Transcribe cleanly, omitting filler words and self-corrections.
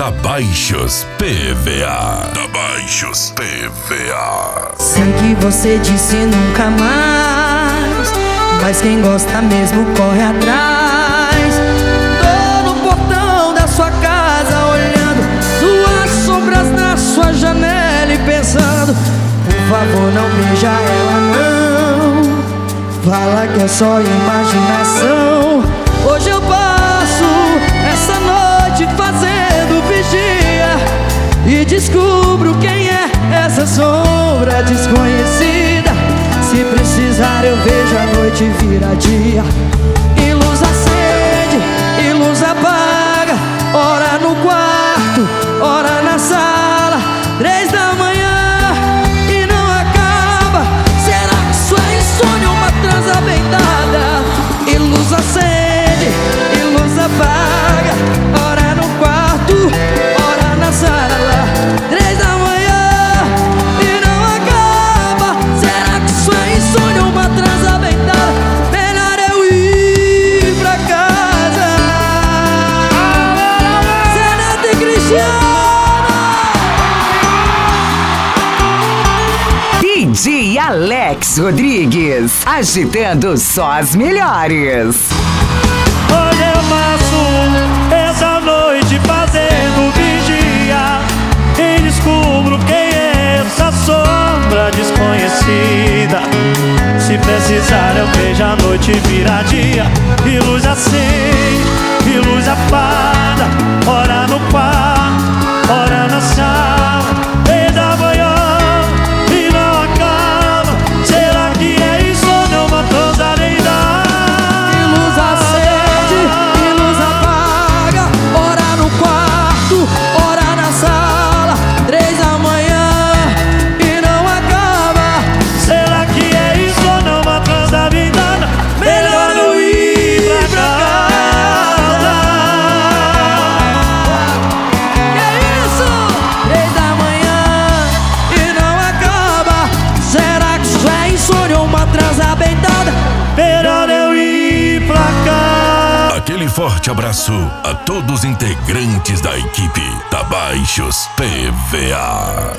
Tabaixos PVA. Tabaixos PVA. Sei que você disse nunca mais, mas quem gosta mesmo corre atrás. Tô no portão da sua casa olhando suas sombras na sua janela e pensando: por favor, não beija ela não. Fala que é só imaginação. Hoje eu passo essa noite fazendo vigia e descubro quem é essa sombra desconhecida. Se precisar eu vejo a noite virar dia. E luz acende, e luz apaga. Ora no quarto, ora na sala. 3 da manhã e não acaba. Será que isso é insônia ou uma transa bem dada? E luz acende, e luz apaga. Ora no quarto, ora na sala. 3 da manhã e não acaba. Será que isso é insônia ou uma transa bem dada? Melhor eu ir pra casa. Zeneto e Cristiano. DJ Alex Rodrigues, agitando só as melhores. Hoje eu passo essa noite fazendo vigia e descubro quem é essa sombra desconhecida. Se precisar eu vejo a noite virar dia. E luz acende, e luz apaga. Ora no quarto, ora na sala. 3 da manhã e não acaba. Será que é isso ou não uma transa nem dá? E luz acende, e luz apaga. Ora no quarto, ora na sala. 3 da manhã e não acaba. Será que é isso ou não uma transa bem dada? Melhor eu ir pra casa. Que isso? 3 da manhã e não acaba. Será que isso é insônia ou uma transa bem dada? Melhor eu ir pra casa. Aquele forte abraço a todos os integrantes da equipe Tabaixos PVA.